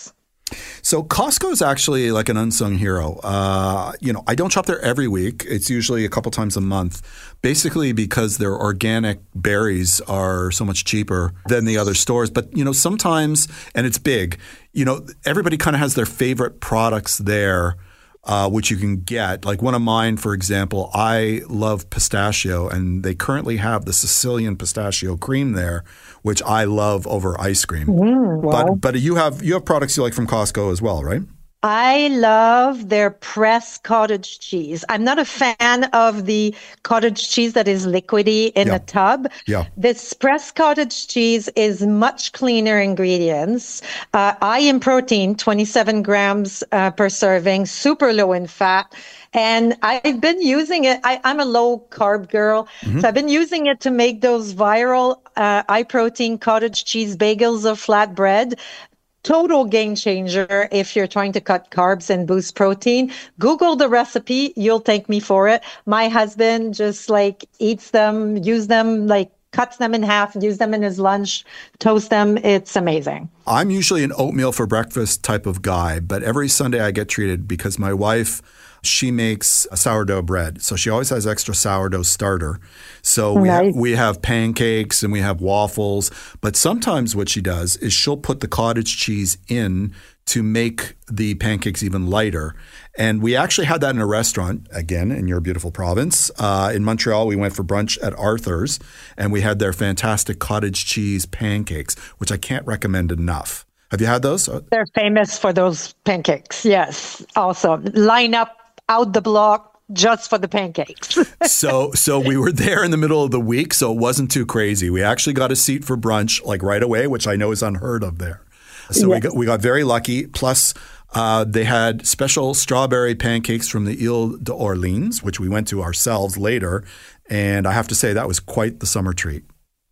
So Costco is actually like an unsung hero. Uh, you know, I don't shop there every week. It's usually a couple times a month, basically because their organic berries are so much cheaper than the other stores. But, you know, sometimes, and it's big, you know, everybody kind of has their favorite products there, uh, which you can get. Like one of mine, for example, I love pistachio, and they currently have the Sicilian pistachio cream there, which I love over ice cream. Mm, wow. But but you have you have products you like from Costco as well, right? I love their pressed cottage cheese. I'm not a fan of the cottage cheese that is liquidy in yeah. a tub. Yeah. This pressed cottage cheese is much cleaner ingredients, uh, high in protein, twenty-seven grams uh, per serving, super low in fat. And I've been using it. I, I'm a low carb girl. Mm-hmm. So I've been using it to make those viral uh, high protein cottage cheese bagels or flatbread. Total game changer if you're trying to cut carbs and boost protein. Google the recipe. You'll thank me for it. My husband just like eats them, use them, like cuts them in half, use them in his lunch, toast them. It's amazing. I'm usually an oatmeal for breakfast type of guy, but every Sunday I get treated because my wife, she makes a sourdough bread. So she always has extra sourdough starter. So we, nice. have, we have pancakes and we have waffles. But sometimes what she does is she'll put the cottage cheese in to make the pancakes even lighter. And we actually had that in a restaurant, again, in your beautiful province. Uh, in Montreal, we went for brunch at Arthur's, and we had their fantastic cottage cheese pancakes, which I can't recommend enough. Have you had those? They're famous for those pancakes. Yes. Awesome. Line up out the block just for the pancakes. so so we were there in the middle of the week, so it wasn't too crazy. We actually got a seat for brunch like right away, which I know is unheard of there. So yes. we got we got very lucky. Plus, uh, they had special strawberry pancakes from the Ile d'Orleans, which we went to ourselves later. And I have to say that was quite the summer treat.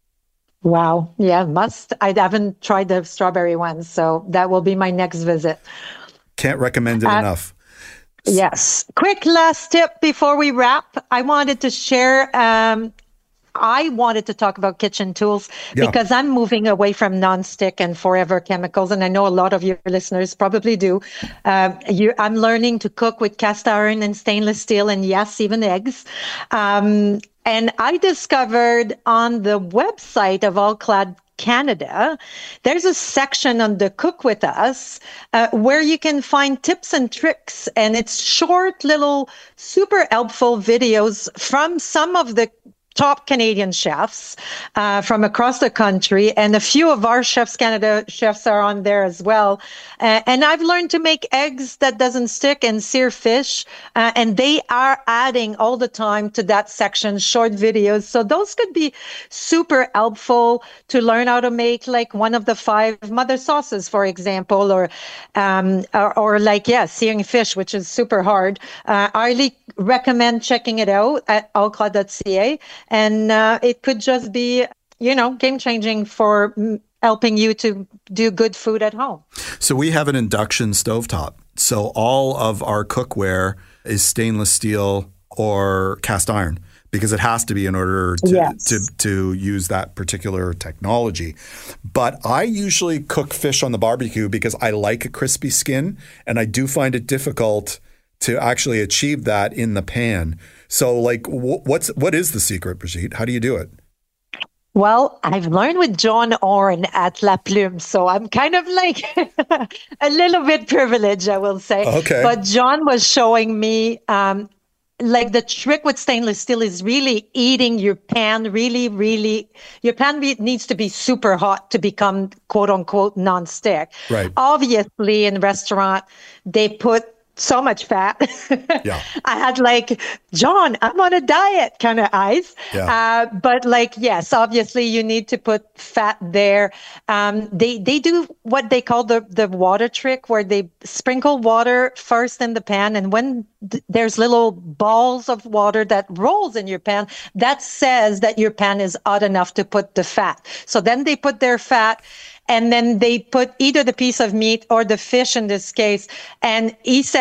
Wow. Yeah, must. I haven't tried the strawberry ones, so that will be my next visit. Can't recommend it uh, enough. Yes. Quick last tip before we wrap. I wanted to share, um, I wanted to talk about kitchen tools yeah. because I'm moving away from nonstick and forever chemicals. And I know a lot of your listeners probably do. Uh, you, I'm learning to cook with cast iron and stainless steel and yes, even eggs. Um, and I discovered on the website of All-Clad Canada, there's a section on the Cook With Us uh, where you can find tips and tricks, and it's short little super helpful videos from some of the top Canadian chefs uh, from across the country, and a few of our Chefs Canada chefs are on there as well. Uh, and I've learned to make eggs that doesn't stick and sear fish, uh, and they are adding all the time to that section short videos. So those could be super helpful to learn how to make like one of the five mother sauces, for example, or um, or, or like yeah, searing fish, which is super hard. Uh, I highly recommend checking it out at allclad dot c a. And uh, it could just be, you know, game changing for m- helping you to do good food at home. So we have an induction stovetop. So all of our cookware is stainless steel or cast iron because it has to be in order to, yes. to, to use that particular technology. But I usually cook fish on the barbecue because I like a crispy skin, and I do find it difficult to actually achieve that in the pan. So, like, what's what is the secret, Brigitte? How do you do it? Well, I've learned with John Orn at La Plume, so I'm kind of like a little bit privileged, I will say. Okay. But John was showing me, um, like the trick with stainless steel is really heating your pan. Really, really, your pan be, needs to be super hot to become quote unquote nonstick. Right. Obviously, in restaurant, they put so much fat. Yeah. I had like, John, I'm on a diet kind of eyes. Yeah. Uh, but like, yes, obviously you need to put fat there. Um, they, they do what they call the, the water trick, where they sprinkle water first in the pan. And when th- there's little balls of water that rolls in your pan, that says that your pan is hot enough to put the fat. So then they put their fat, and then they put either the piece of meat or the fish in this case. And he said,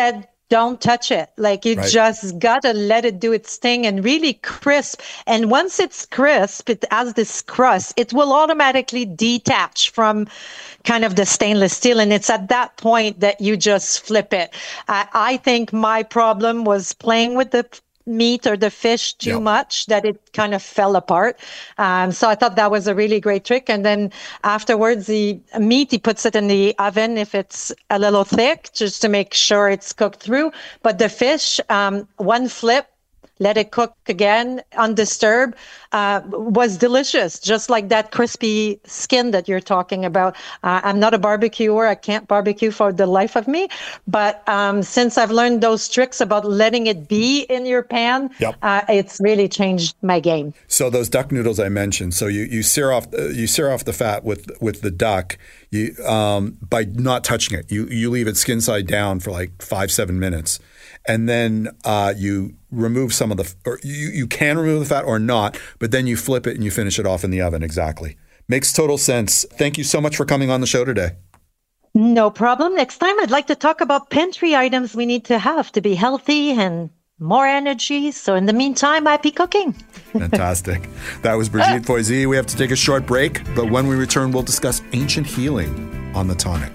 don't touch it. Like you Right. just gotta let it do its thing and really crisp. And once it's crisp, it has this crust, it will automatically detach from kind of the stainless steel. And it's at that point that you just flip it. I, I think my problem was playing with the meat or the fish too Yep. much that it kind of fell apart. Um, so I thought that was a really great trick. And then afterwards, the meat, he puts it in the oven if it's a little thick, just to make sure it's cooked through. But the fish, um, one flip, let it cook again, undisturbed, uh, was delicious, just like that crispy skin that you're talking about. Uh, I'm not a barbecuer. I can't barbecue for the life of me. But um, since I've learned those tricks about letting it be in your pan, Yep. uh, it's really changed my game. So those duck noodles I mentioned. So you, you sear off uh, you sear off the fat with with the duck. You um, by not touching it. You you leave it skin side down for like five seven minutes, and then uh, you remove some of the or you you can remove the fat or not, but then you flip it and you finish it off in the oven. Exactly. Makes total sense. Thank you so much for coming on the show today. No problem. Next time, I'd like to talk about pantry items we need to have to be healthy and more energy. So in the meantime, happy cooking. Fantastic. That was Brigitte Foisy. We have to take a short break, but when we return, we'll discuss ancient healing on The Tonic.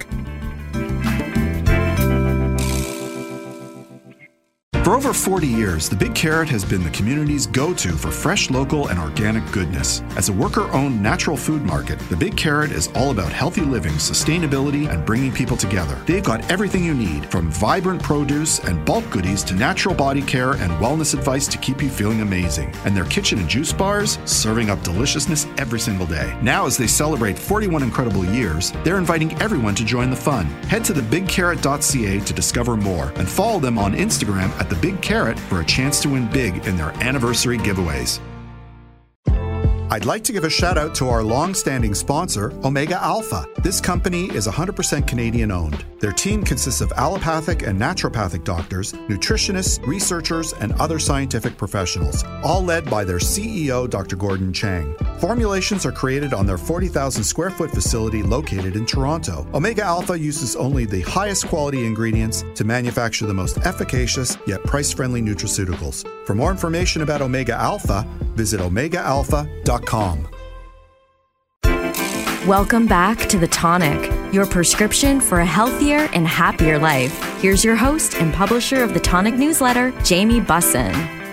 For over forty years, the Big Carrot has been the community's go-to for fresh, local, and organic goodness. As a worker-owned natural food market, the Big Carrot is all about healthy living, sustainability, and bringing people together. They've got everything you need, from vibrant produce and bulk goodies to natural body care and wellness advice to keep you feeling amazing. And their kitchen and juice bars, serving up deliciousness every single day. Now, as they celebrate forty-one incredible years, they're inviting everyone to join the fun. Head to the big carrot dot c a to discover more and follow them on Instagram at the Big Carrot for a chance to win big in their anniversary giveaways. I'd like to give a shout out to our long-standing sponsor, Omega Alpha. This company is one hundred percent Canadian owned. Their team consists of allopathic and naturopathic doctors, nutritionists, researchers, and other scientific professionals, all led by their C E O, Doctor Gordon Chang. Formulations are created on their forty thousand square foot facility located in Toronto. Omega Alpha uses only the highest quality ingredients to manufacture the most efficacious yet price-friendly nutraceuticals. For more information about Omega Alpha, visit omega alpha dot com. Welcome back to The Tonic, your prescription for a healthier and happier life. Here's your host and publisher of the Tonic newsletter, Jamie Bussin.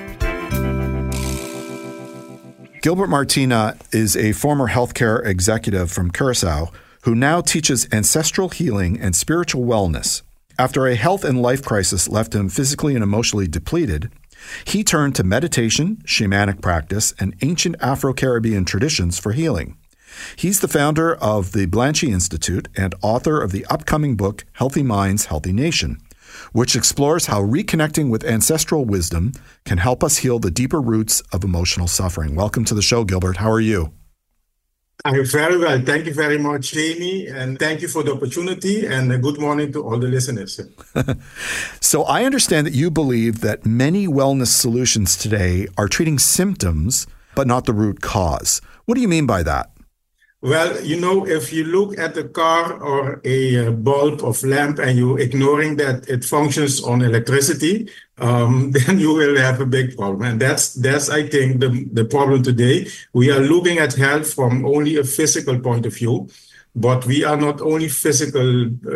Gilbert Martina is a former healthcare executive from Curacao who now teaches ancestral healing and spiritual wellness. After a health and life crisis left him physically and emotionally depleted, he turned to meditation, shamanic practice, and ancient Afro-Caribbean traditions for healing. He's the founder of the Blanchie Institute and author of the upcoming book, Healthy Minds, Healthy Nation, which explores how reconnecting with ancestral wisdom can help us heal the deeper roots of emotional suffering. Welcome to the show, Gilbert. How are you? I'm very well. Thank you very much, Jamie, and thank you for the opportunity, and a good morning to all the listeners. So I understand that you believe that many wellness solutions today are treating symptoms, but not the root cause. What do you mean by that? Well, you know, if you look at a car or a bulb of lamp and you're ignoring that it functions on electricity, um, then you will have a big problem. And that's, that's I think, the, the problem today. We are looking at health from only a physical point of view, but we are not only physical uh,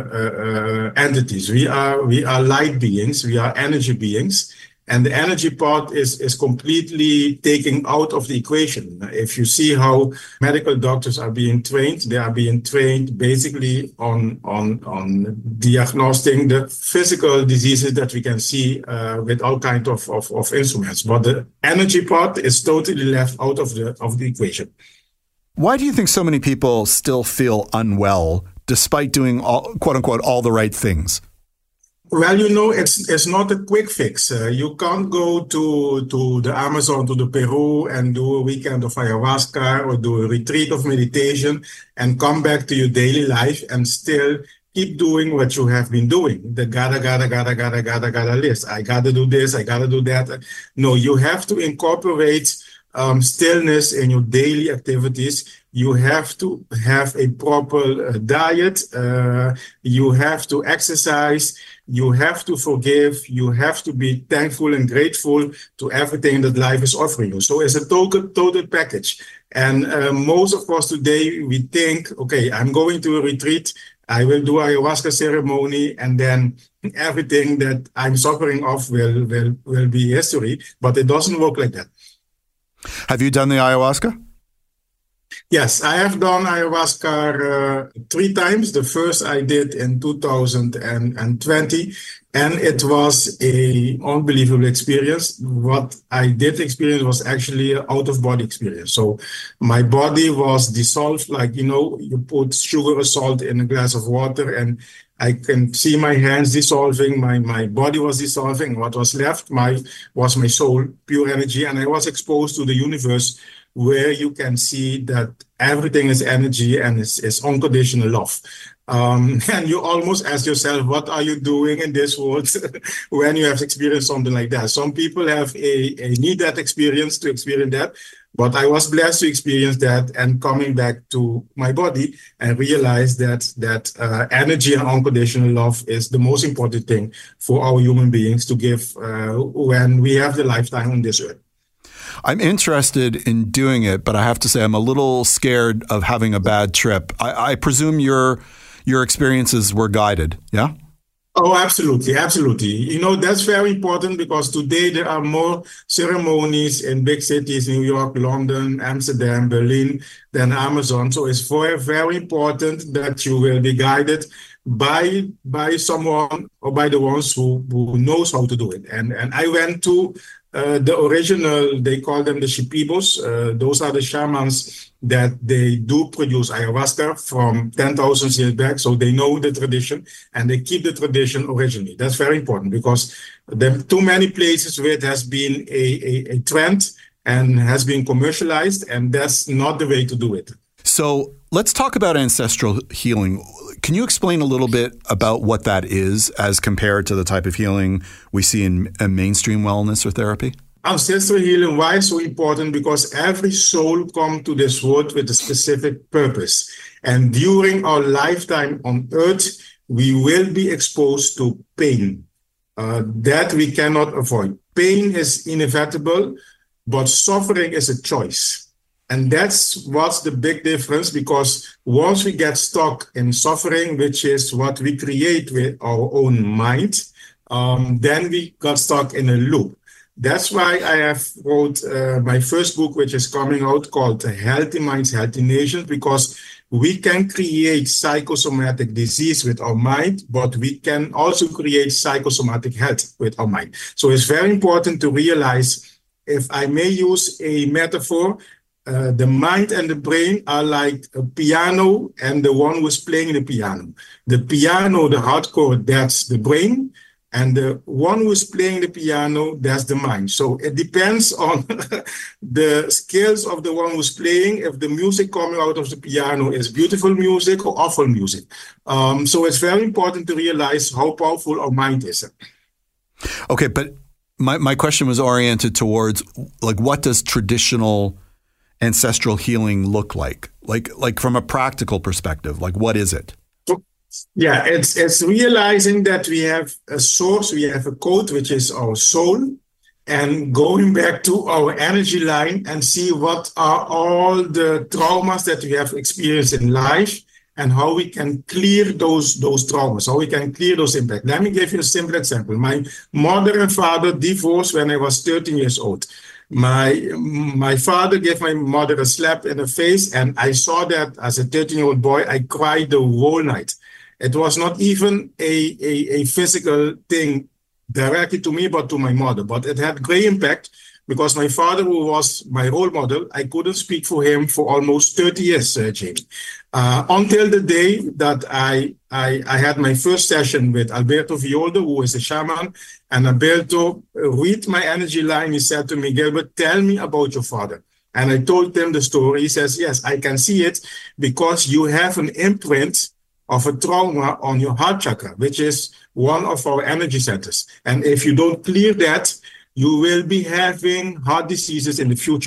uh, entities. We are, we are light beings. We are energy beings. And the energy part is, is completely taken out of the equation. If you see how medical doctors are being trained, they are being trained basically on, on, on diagnosing the physical diseases that we can see uh, with all kinds of, of, of instruments. But the energy part is totally left out of the, of the equation. Why do you think so many people still feel unwell despite doing all, quote unquote, all the right things? Well, you know, it's it's not a quick fix. Uh, you can't go to, to the Amazon, to the Peru and do a weekend of ayahuasca or do a retreat of meditation and come back to your daily life and still keep doing what you have been doing. The gotta, gotta, gotta, gotta, gotta, gotta list. I gotta do this, I gotta do that. No, you have to incorporate um, stillness in your daily activities. You have to have a proper uh, diet. Uh, you have to exercise. You have to forgive. You have to be thankful and grateful to everything that life is offering you. So it's a total, total package. And uh, most of us today, we think, okay, I'm going to a retreat. I will do ayahuasca ceremony, and then everything that I'm suffering of will, will, will be history. But it doesn't work like that. Have you done the ayahuasca? Yes, I have done ayahuasca uh, three times. The first I did in two thousand twenty, and it was a unbelievable experience. What I did experience was actually an out-of-body experience. So my body was dissolved, like, you know, you put sugar or salt in a glass of water, and I can see my hands dissolving, my, my body was dissolving. What was left my was my soul, pure energy, and I was exposed to the universe, where you can see that everything is energy and is, is unconditional love. Um, and you almost ask yourself, what are you doing in this world when you have experienced something like that? Some people have a, a need that experience to experience that, but I was blessed to experience that and coming back to my body and realize that that uh, energy and unconditional love is the most important thing for our human beings to give uh, when we have the lifetime on this earth. I'm interested in doing it, but I have to say I'm a little scared of having a bad trip. I, I presume your your experiences were guided, yeah? Oh, absolutely, absolutely. You know, that's very important because today there are more ceremonies in big cities, New York, London, Amsterdam, Berlin, than Amazon. So it's very, very important that you will be guided by by someone or by the ones who, who knows how to do it. And, and I went to Uh, the original, they call them the Shipibos. Uh, those are the shamans that they do produce ayahuasca from ten thousand years back. So they know the tradition and they keep the tradition originally. That's very important because there are too many places where it has been a, a, a trend and has been commercialized, and that's not the way to do it. So let's talk about ancestral healing. Can you explain a little bit about what that is as compared to the type of healing we see in, in mainstream wellness or therapy? Ancestral healing, why so important? Because every soul comes to this world with a specific purpose. And during our lifetime on earth, we will be exposed to pain uh, that we cannot avoid. Pain is inevitable, but suffering is a choice. And that's what's the big difference, because once we get stuck in suffering, which is what we create with our own mind, um, then we got stuck in a loop. That's why I have wrote uh, my first book, which is coming out, called Healthy Minds, Healthy Nations, because we can create psychosomatic disease with our mind, but we can also create psychosomatic health with our mind. So it's very important to realize, if I may use a metaphor, Uh, the mind and the brain are like a piano and the one who's playing the piano. The piano, the hardcore, that's the brain. And the one who's playing the piano, that's the mind. So it depends on the skills of the one who's playing. If the music coming out of the piano is beautiful music or awful music. Um, so it's very important to realize how powerful our mind is. Okay, but my, my question was oriented towards, like, what does traditional ancestral healing look like? Like, like from a practical perspective, like what is it? Yeah, it's it's realizing that we have a source, we have a code, which is our soul, and going back to our energy line and see what are all the traumas that we have experienced in life and how we can clear those those traumas, how we can clear those impacts. Let me give you a simple example. My mother and father divorced when I was thirteen years old. My my father gave my mother a slap in the face, and I saw that as a thirteen-year-old boy. I cried the whole night. It was not even a, a, a physical thing directly to me, but to my mother. But it had great impact because my father, who was my role model, I couldn't speak for him for almost thirty years, uh, Jamie. Uh, until the day that I, I I had my first session with Alberto Violdo, who is a shaman. And Alberto read my energy line. He said to me, Gilbert, tell me about your father. And I told him the story. He says, yes, I can see it because you have an imprint of a trauma on your heart chakra, which is one of our energy centers. And if you don't clear that, you will be having heart diseases in the future.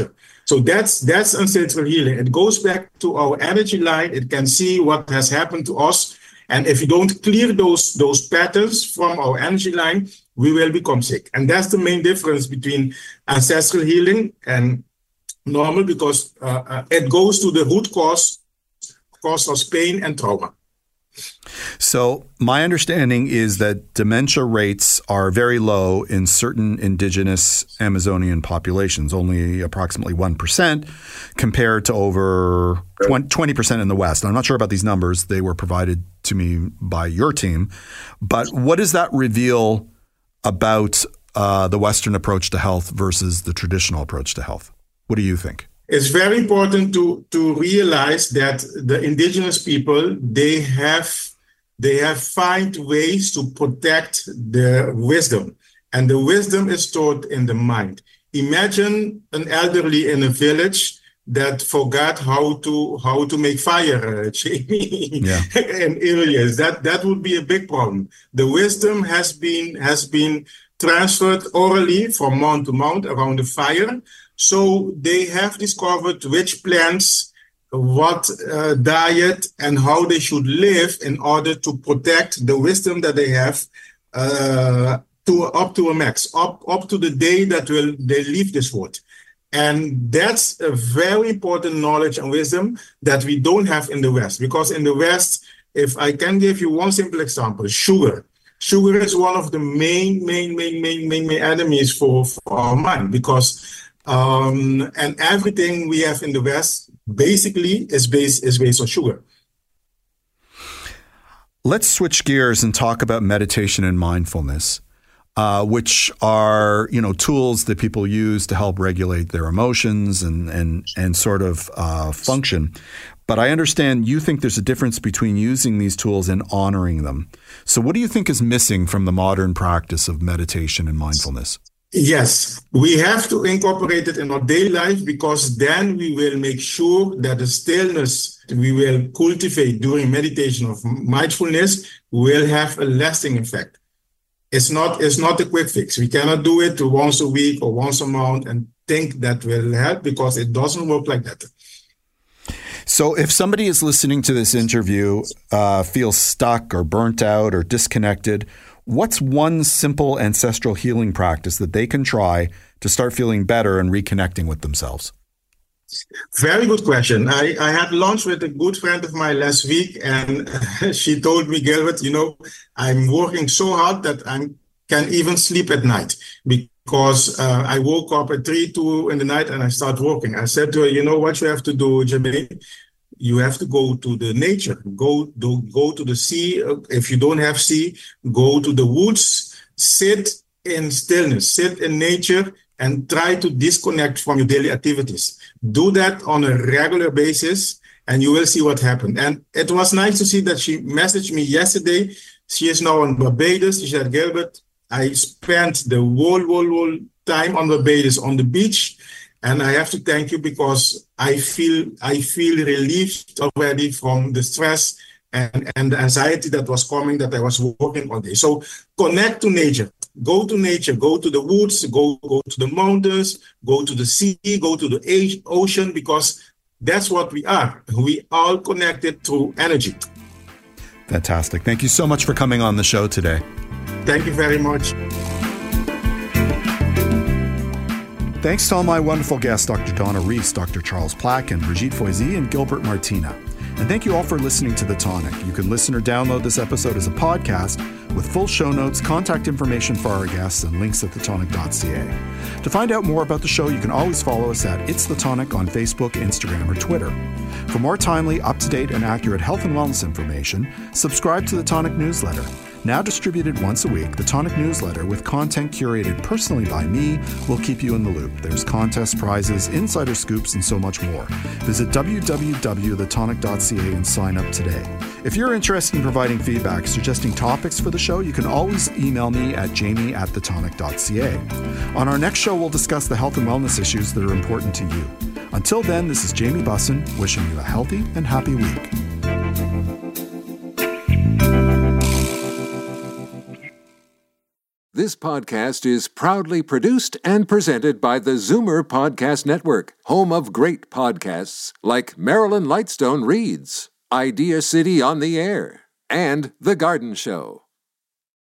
So that's that's ancestral healing. It goes back to our energy line. It can see what has happened to us. And if you don't clear those, those patterns from our energy line, we will become sick. And that's the main difference between ancestral healing and normal, because uh, uh, it goes to the root cause, cause of pain and trauma. So my understanding is that dementia rates are very low in certain indigenous Amazonian populations, only approximately one percent compared to over twenty percent in the West. I'm not sure about these numbers. They were provided to me by your team. But what does that reveal about uh, the Western approach to health versus the traditional approach to health? What do you think? It's very important to, to realize that the indigenous people, they have they have find ways to protect their wisdom. And the wisdom is stored in the mind. Imagine an elderly in a village that forgot how to how to make fire, uh, Jamie, yeah. in areas. That that would be a big problem. The wisdom has been has been transferred orally from mount to mount around the fire. So they have discovered which plants, what uh, diet, and how they should live in order to protect the wisdom that they have uh, to up to a max, up up to the day that will they leave this world. And that's a very important knowledge and wisdom that we don't have in the West. Because in the West, if I can give you one simple example, sugar. Sugar is one of the main, main, main, main, main, main enemies for, for our mind, because Um, and everything we have in the West basically is based is based on sugar. Let's switch gears and talk about meditation and mindfulness, uh, which are, you know, tools that people use to help regulate their emotions and and and sort of uh, function. But I understand you think there's a difference between using these tools and honoring them. So what do you think is missing from the modern practice of meditation and mindfulness? Yes, we have to incorporate it in our daily life, because then we will make sure that the stillness we will cultivate during meditation of mindfulness will have a lasting effect. It's not, it's not a quick fix. We cannot do it once a week or once a month and think that will help, because it doesn't work like that. So if somebody is listening to this interview, uh, feels stuck or burnt out or disconnected, what's one simple ancestral healing practice that they can try to start feeling better and reconnecting with themselves? Very good question. I, I had lunch with a good friend of mine last week, and she told me, Gilbert, you know, I'm working so hard that I can't even sleep at night, because uh, I woke up at three, two in the night and I start working. I said to her, you know what you have to do, Jermaine? You have to go to the nature, go to, go to the sea. If you don't have sea, go to the woods, sit in stillness, sit in nature, and try to disconnect from your daily activities. Do that on a regular basis, and you will see what happened. And it was nice to see that she messaged me yesterday. She is now in Barbados. She said, Gilbert, I spent the whole, whole, whole time on Barbados on the beach. And I have to thank you, because I feel I feel relieved already from the stress and, and the anxiety that was coming, that I was working all day. So connect to nature. Go to nature. Go to the woods. Go, go to the mountains. Go to the sea. Go to the ocean, because that's what we are. We are connected through energy. Fantastic. Thank you so much for coming on the show today. Thank you very much. Thanks to all my wonderful guests, Doctor Donna Reese, Doctor Charles Plack, and Brigitte Foisy, and Gilbert Martina. And thank you all for listening to The Tonic. You can listen or download this episode as a podcast with full show notes, contact information for our guests, and links at the tonic dot c a. To find out more about the show, you can always follow us at It's The Tonic on Facebook, Instagram, or Twitter. For more timely, up-to-date, and accurate health and wellness information, subscribe to The Tonic newsletter. Now distributed once a week, the Tonic newsletter, with content curated personally by me, will keep you in the loop. There's contests, prizes, insider scoops, and so much more. Visit w w w dot the tonic dot c a and sign up today. If you're interested in providing feedback, suggesting topics for the show, you can always email me at jamie at the tonic dot c a. On our next show, we'll discuss the health and wellness issues that are important to you. Until then, this is Jamie Bussin, wishing you a healthy and happy week. This podcast is proudly produced and presented by the Zoomer Podcast Network, home of great podcasts like Marilyn Lightstone Reads, Idea City on the Air, and The Garden Show.